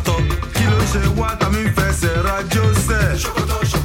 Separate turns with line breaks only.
ṣòkòtò kí ló ṣe wá tàmí fẹsẹ̀ rajó sẹ̀. ṣòkòtò ṣòkòtò.